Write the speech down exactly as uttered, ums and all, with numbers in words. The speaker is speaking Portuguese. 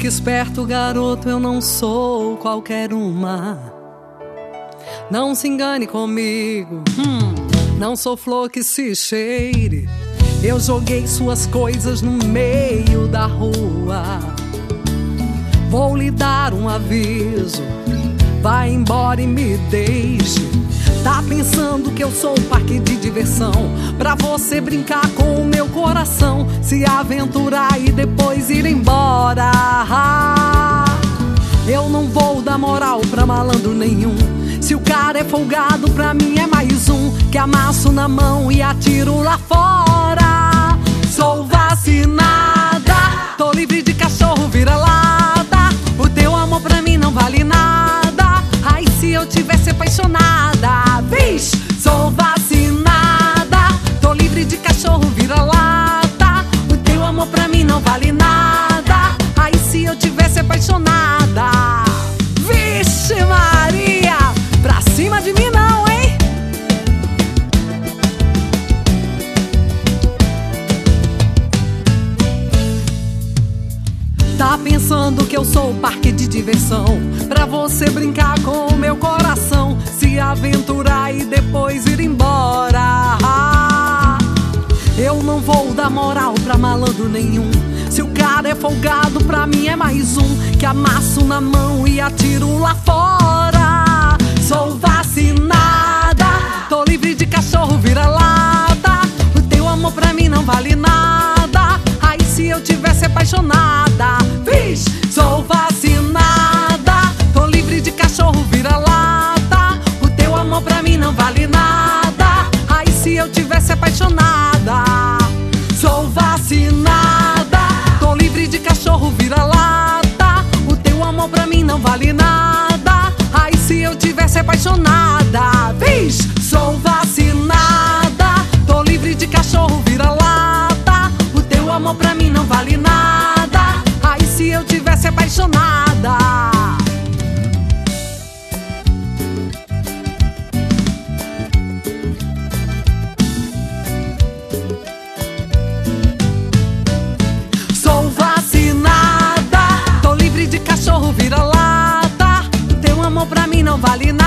Fique esperto, garoto, eu não sou qualquer uma. Não se engane comigo, hum, não sou flor que se cheire. Eu joguei suas coisas no meio da rua. Vou lhe dar um aviso, vai embora e me deixe. Tá pensando que eu sou um parque de diversão pra você brincar com o meu coração, se aventurar e depois ir embora. Eu não vou dar moral pra malandro nenhum. Se o cara é folgado, pra mim é mais um que amasso na mão e atiro lá fora. Sou vacinada, tô livre de cachorro vira-lata. O teu amor pra mim não vale nada. Ai, se eu tivesse apaixonada. Vixe, sou vacinada, tô livre de cachorro vira-lata. O teu amor pra mim não vale nada. Ai, se eu tivesse apaixonada. Vixe Maria, pra cima de mim não, hein? Tá pensando que eu sou o parque de diversão pra você brincar com o meu coração, se aventurar e depois ir embora. Eu não vou dar moral pra malandro nenhum. Se o cara é folgado, pra mim é mais um que amasso na mão e atiro lá fora. Sou vacinada, tô livre de cachorro vira-lata. O teu amor pra mim não vale nada. Ai, se eu tivesse apaixonada. Vixe, sou vacinada, tô livre de cachorro vira-lata. O teu amor pra mim não vale nada. Ai, se eu tivesse apaixonada. Sou vacinada, tô livre de cachorro vira-lata. O teu amor pra mim não vale nada. Ai, se eu tivesse apaixonada. Vixe, sou vacinada, tô livre de cachorro vira-lata. O teu amor pra mim não vale nada. Ai, se eu tivesse apaixonada. Sou vacinada, tô livre de cachorro vira-lata. O teu amor pra mim não vale nada.